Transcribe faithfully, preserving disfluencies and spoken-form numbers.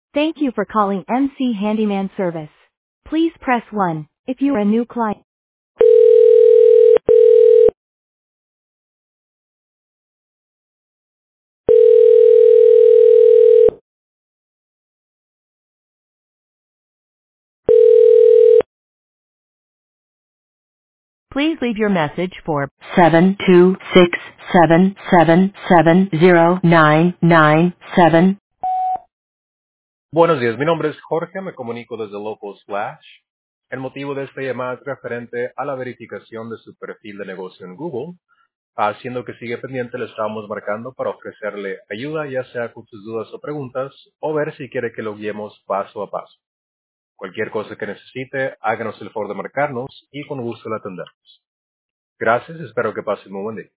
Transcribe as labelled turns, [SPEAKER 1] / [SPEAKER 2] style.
[SPEAKER 1] Thank you for calling M C Handyman Service. Please press one if you are a new client. Please leave your message for seven two six seven seven seven zero nine nine seven.
[SPEAKER 2] Buenos días, mi nombre es Jorge, me comunico desde Local Splash. El motivo de esta llamada es referente a la verificación de su perfil de negocio en Google. Haciendo que sigue pendiente, le estábamos marcando para ofrecerle ayuda, ya sea con sus dudas o preguntas, o ver si quiere que lo guiemos paso a paso. Cualquier cosa que necesite, háganos el favor de marcarnos y con gusto la atendemos. Gracias, espero que pase un buen día.